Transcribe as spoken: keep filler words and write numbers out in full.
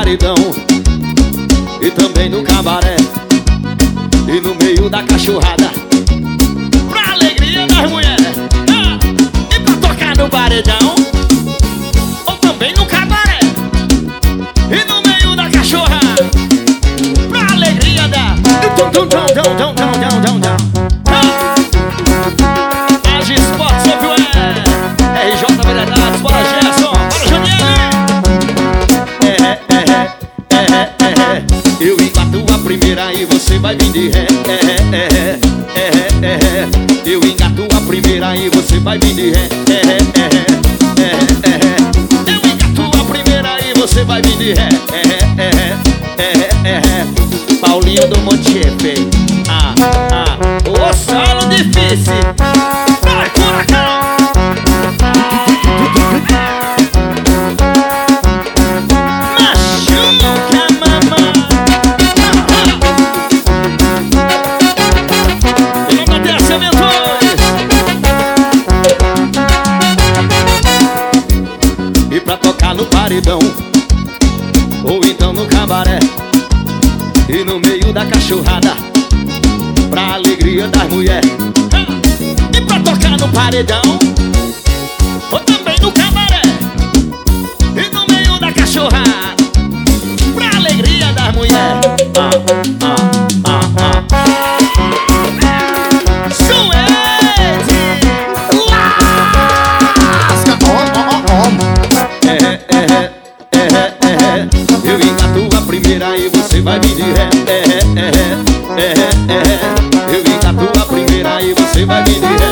paredão e também no cabaré e no meio da cachorrada, pra alegria das mulheres, ah, e pra tocar no paredão ou também no cabaré e no meio da cachorrada, pra alegria da tum tum tum tum tum tum tum tum tum. As esportes software R J Veredados, bora Gerson, bora Janiele. É, é, é, é, é, é. Eu engato a primeira e você vai vir de ré. É, é, é, é, é. Eu engato a primeira e você vai vir de ré. É, é, é, é, é. Eu engato a primeira e você vai vir de ré. É, é, é, é, é. Paulinho do Monte F. Ah, ah. O solo difícil. Vai, furacão. E pra tocar no paredão ou então no cabaré e no meio da cachorrada, pra alegria das mulheres. E pra tocar no paredão ou também no cabaré e no meio da cachorrada, pra alegria das mulheres. Ah, ah, ah, ah. Eu engato a primeira e você vai vir de ré. É, é, é, é, é. Eu engato a primeira e você vai vir de ré.